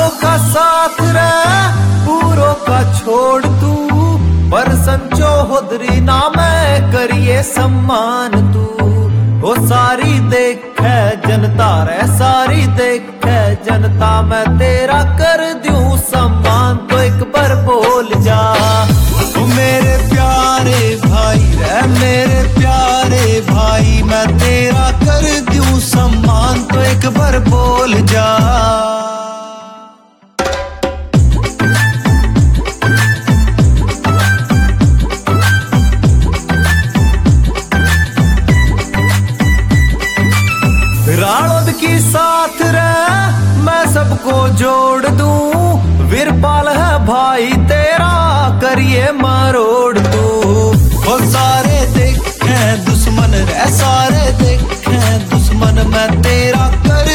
का साथ रे पूरों का छोड़ तू, पर संचो होदरी ना मैं करिए सम्मान तू। ओ सारी देखे जनता रे सारी देखे जनता, मैं तेरा कर दूं सम्मान, तो एक बार बोल जा। ओ मेरे प्यारे भाई रे मेरे प्यारे भाई, मैं तेरा कर दूं सम्मान, तो एक बार बोल जा। राणोद की साथ रे मैं सबको जोड़ दूं, वीरपाल है भाई तेरा करिए मरोड़ दूं। वो सारे देखें दुश्मन रे सारे देखें दुश्मन, मैं तेरा कर